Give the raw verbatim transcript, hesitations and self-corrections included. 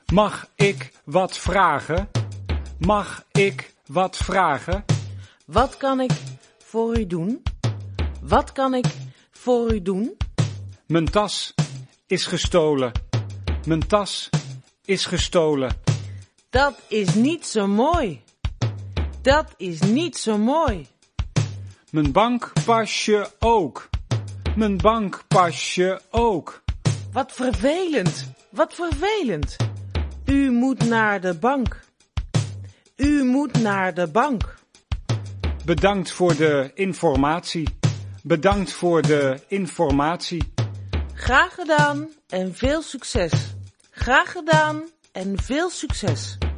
Mag ik wat vragen? Mag ik wat vragen? Wat kan ik voor u doen? Wat kan ik voor u doen? Mijn tas is gestolen. Mijn tas is gestolen. Dat is niet zo mooi. Dat is niet zo mooi. Mijn bankpasje ook. Mijn bankpasje ook. Wat vervelend, wat vervelend. U moet naar de bank. U moet naar de bank. Bedankt voor de informatie. Bedankt voor de informatie. Graag gedaan en veel succes. Graag gedaan en veel succes.